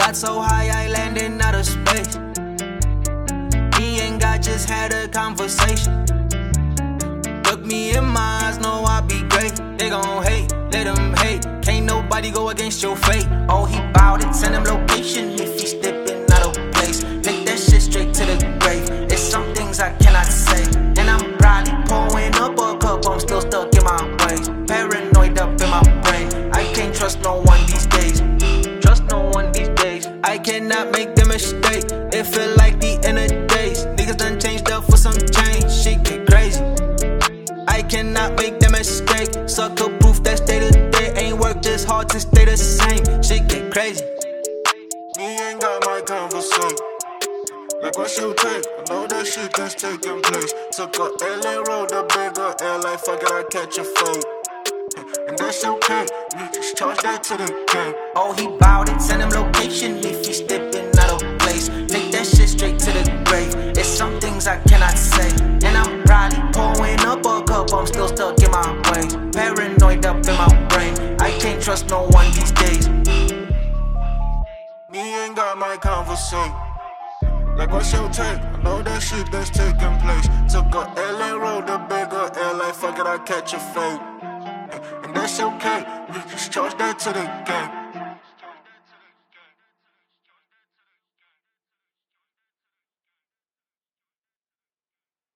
Got so high I landed out of space. Me and God just had a conversation. Look me in my eyes, know I'll be great. They gon' hate, let them hate. Can't nobody go against your fate. Oh, he bowed it, send him location if he stepping out of place. Take that shit straight to the grave. It's some things I cannot say. And I'm probably pouring up a cup, I'm still stuck in my ways. Paranoid up in my brain. I can't trust no one these days. Trust no one these days. I cannot make the mistake. It feel like the end of days. Niggas done changed up for some change. Shit get crazy. I cannot make the mistake. Sucker proof that stay to day ain't work just hard to stay the same. Shit get crazy. Me ain't got my conversation. Like what's your take? I know that shit that's taking place. Took a LA road, a bigger LA. Fuck it, I catch a fade. And that's okay. We just charge that to the game. Oh, he bowed it, send him location if he stepping out of place. Take that shit straight to the grave. It's some things I cannot say. And I'm probably pouring up a cup, I'm still stuck in my ways. Paranoid up in my brain. I can't trust no one these days. Me ain't got my conversation. Like what's your take? I know that shit that's taking place. Took a LA road, a bigger LA. Fuck it, I catch a fade. And that's okay. We just charge that to the game.